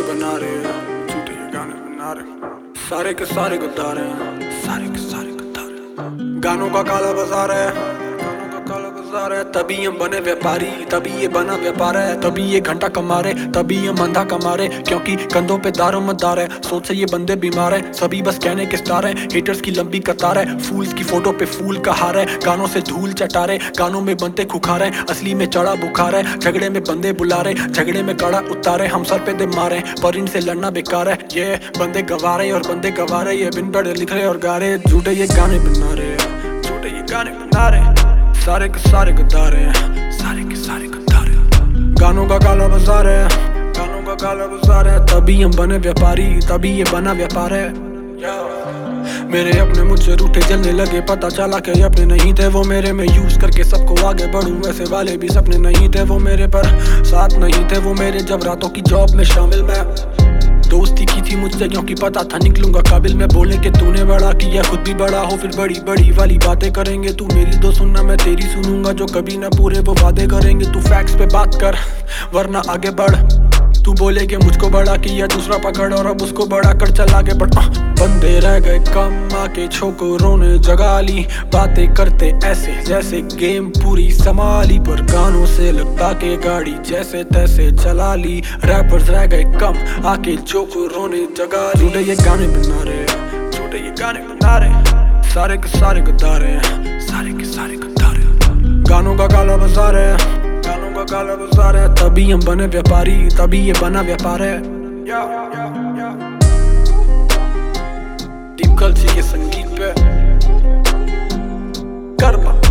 बना रहे हैं, झूठे ये गाने बना रहे, सारे के सारे गद्दार हैं, सारे के सारे गद्दार हैं। गानों का काला बाजार है, गानों का काला बाजार है। तभी हम बने व्यापारी, तभी ये बना व्यापार है। तभी ये घंटा कमा रहे, तभी ये मंदा कमा रहे, क्योंकि कंधों पे दारो मदार है। सोच से ये बंदे बीमार है, सभी बस कहने के स्टार है। हेटर्स की लंबी कतार है, फूल्स की फोटो पे फूल का हार है। गानों से धूल चटा रहे, गानों में बनते खुखार है, असली में चढ़ा बुखार है। झगड़े में बंदे बुला रहे, झगड़े में कड़ा उतारे, हम सर पे दे मारे, पर इनसे लड़ना बेकार है। ये बंदे गवा रहे और बंदे गवा रहे, ये बिन पढ़े लिख रहे और गा रहे, झूठे ये गाने बना रहे, झूठे ये गाने बना रहे, सारे के सारे गद्दार हैं, सारे के सारे गद्दार हैं। गानों का काला बाजार है, गानों का काला बाजार है। तभी हम बने व्यापारी, तभी ये बना व्यापार है। मेरे अपने मुझसे रूठे जलने लगे, पता चला कि अपने नहीं थे वो मेरे। में यूज करके सबको आगे बढ़ूं, वैसे वाले भी सपने नहीं थे वो मेरे, पर साथ नहीं थे वो मेरे। जब रातों की जॉब में शामिल मैं दोस्ती की थी मुझसे, क्योंकि पता था निकलूंगा काबिल मैं। बोले कि तूने बड़ा किया, खुद भी बड़ा हो, फिर बड़ी बड़ी वाली बातें करेंगे। तू मेरी दो सुनना, मैं तेरी सुनूंगा, जो कभी ना पूरे वो वादे करेंगे। तू फैक्ट्स पे बात कर वरना आगे बढ़। तू बोले कि मुझको बड़ा किया, दूसरा पकड़ और अब उसको बड़ा कर, चल आगे बढ़। बंदे रह गए कम, आके छोकरों ने जगा ली। बातें करते ऐसे जैसे गेम पूरी संभाली, पर गानों से लगता के गाड़ी जैसे तैसे चला ली। रैपर्स रह गए कम, आके छोकरों ने जगा ली। झूठे ये गाने बना रहे, झूठे ये गाने बना रहे, सारे के सारे गद्दार हैं, सारे के सारे गद्दार हैं। गानों का काला बाजार है, गानों का काला बाजार है। तभी हम बने व्यापारी, तभी ये बना व्यापार है। दीप कलसी के संगीत पे कर्मा।